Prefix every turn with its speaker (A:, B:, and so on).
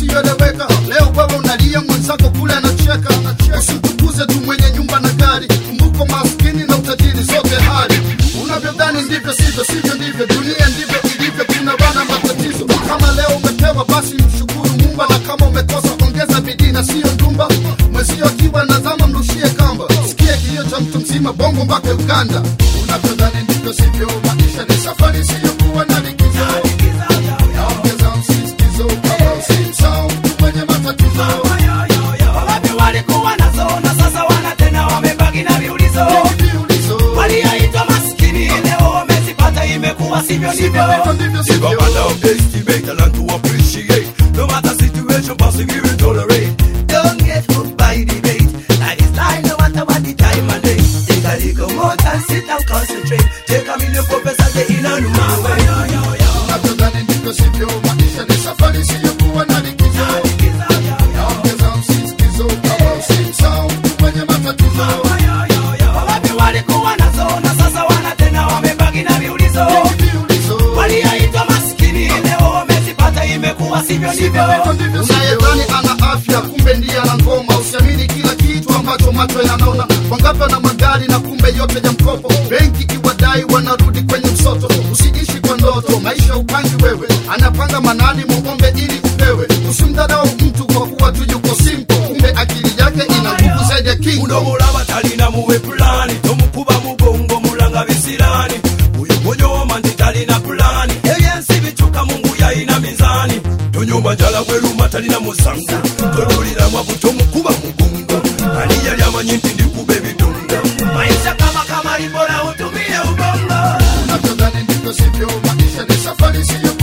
A: isiyoeleweka. Leo wewe unalia mwenzako kule anacheka. Usitukuze tu mwenye nyumba na gari, kumbuko maskini na utajiri zote hali. Unavyodhani ndivyo sivyo, sivyo ndivyo, dunia ndivyo ilivyo, kuna bana matatizo. Kama leo umepewa basi mshukuru Mungu, na kama umekosa ongeza bidii na sio ndumba. Mwezio akiwa nazama mrushie kamba, sikie kilio cha mtu mzima bongo mpaka Uganda. Unavyodhani ndivyo sivyo, maisha ni safari sio kuwa na likizo. Ongeza msisitizo kama usimsahau mwenye matatizo.
B: Wapi walikuwa nazo na sasa wana tena wamebaki na viulizo. Waliaitwa maskini leo wamezipata, imekuwa sivyo ndivyo.
C: Give up and underestimate and learn to appreciate. No matter situation passing you will tolerate.
B: Don't get hooked by debate. Life is life no matter what the time and day. Take a little more and sit and concentrate. Take a million professors they in a new way.
A: Unavyodhani ndivyo sivyo, maisha ni safari sio kuwa na likizo. Ongeza msisitizo kama usimsahau mwenye matatizo.
B: Wapi walikuwa nazo na sasa wana tena wamebaki na viulizo. Waliaitwa maskini leo wamezipata, imekuwa sivyo ndivyo.
A: Unayedhani ana afya kumbe ndiye ana ngoma. Usiamini kila kitu ambacho macho yanaona. Wangapi na magari na kumbe yote ya mkopo. Benki iwadai wanarudi kwenye msoto. Usiishi kwa ndoto, maisha upangi wewe. Anapanga manani muombe ili upewe. Usimdharau mtu kwa kuwa tu yuko simple, kumbe akili yake ina nguvu zaidi ya king.
C: Unomulaba talina muwe plani, tomukuba mugongo mulanga bisirani. Uyo monyoma ndi talina plani, eyensi bichuka Mungu yaina mizani. Tonyoma njala bweruma talina musango, tolulira mwabuto mukuba mugongo. Ani yali amanyi nti ndikube bidonda.
B: Maisha kama limbora utumie ubongo.
A: Unavyodhani ndivyo sivyo, maisha ni safari sio